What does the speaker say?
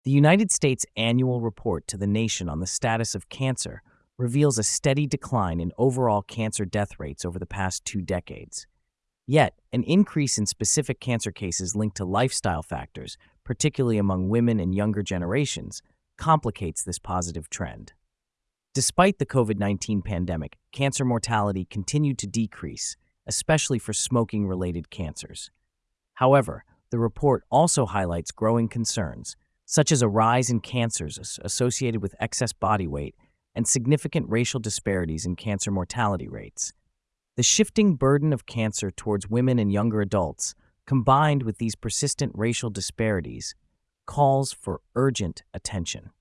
The United States Annual Report to the Nation on the Status of Cancer reveals a steady decline in overall cancer death rates over the past 2 decades. Yet, an increase in specific cancer cases linked to lifestyle factors, particularly among women and younger generations, complicates this positive trend. Despite the COVID-19 pandemic, cancer mortality continued to decrease, especially for smoking-related cancers. However, the report also highlights growing concerns, such as a rise in cancers associated with excess body weight and significant racial disparities in cancer mortality rates. The shifting burden of cancer towards women and younger adults, combined with these persistent racial disparities, calls for urgent attention.